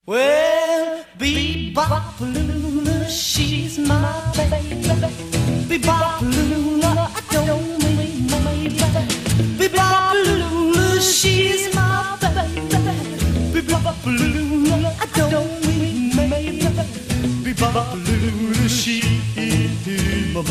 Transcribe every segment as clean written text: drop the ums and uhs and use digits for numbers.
Well, Bebop-a-lula, she's my baby. Bebop-a-lula, I don't mean maybe. Bebop-a-lula, she's my baby. Bebop-a-lula, I don't mean maybe. Bebop-a-lula, she's my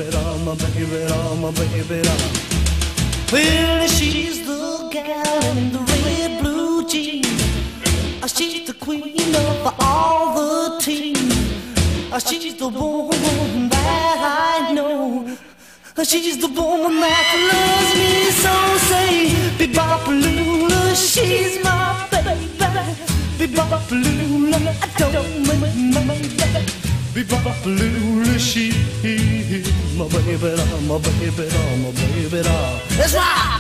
baby. Well, she's the gal in the red blue jeans. She's the queen of all the teams. She's the woman that I know. She's the woman that loves me so. Say, Bebop-a-lula, she's my baby. Bebop-a-lula, I don't mean maybe. Bebop-a-lula, she's my baby, my baby, my baby. Let's rock!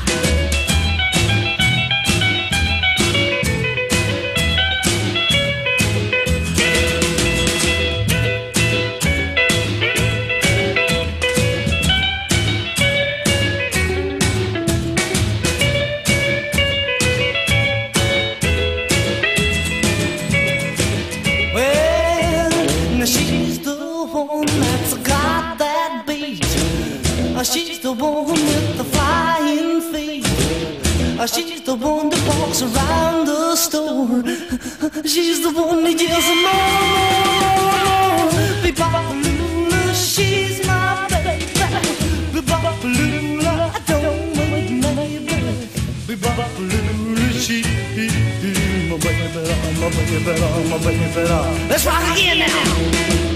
She's the one that's got that beat. She's the one with the flying feet. She's the one that walks around the store. She's the one that yells more. Bebop-a-lula, she's my baby. Bebop-a-lula, I don't mean maybe. Bebop-a-lula, she's my baby, my baby, my baby. Let's rock again now.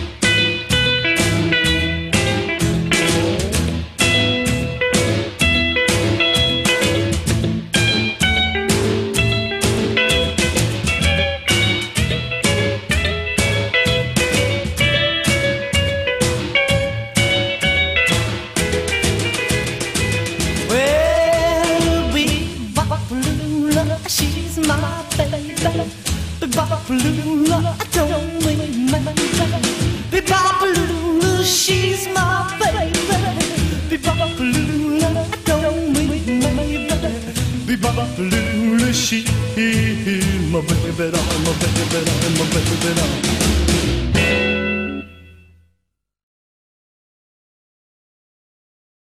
She's my baby. Bebop-a-lula, I don't mean maybe. Bebop-a-lula, she's my baby. Bebop-a-lula, I don't mean maybe. Bebop-a-lula, she's my baby, my baby, my baby.